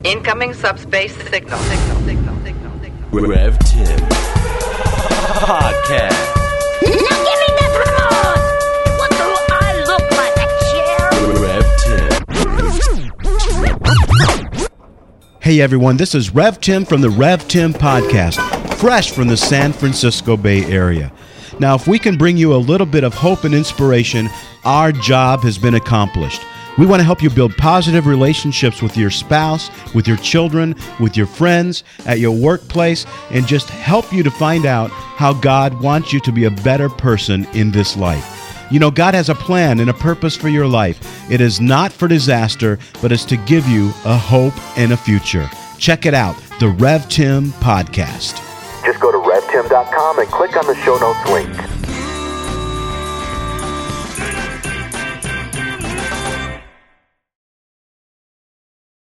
Incoming subspace signal. Rev Tim Podcast. Now give me that remote! What do I look like, a chair? Rev Tim. Hey everyone, this is Rev Tim from the Rev Tim Podcast, fresh from the San Francisco Bay Area. Now, if we can bring you a little bit of hope and inspiration, our job has been accomplished. We want to help you build positive relationships with your spouse, with your children, with your friends, at your workplace, and just help you to find out how God wants you to be a better person in this life. You know, God has a plan and a purpose for your life. It is not for disaster, but it's to give you a hope and a future. Check it out, the Rev Tim Podcast. Just go to RevTim.com and click on the show notes link.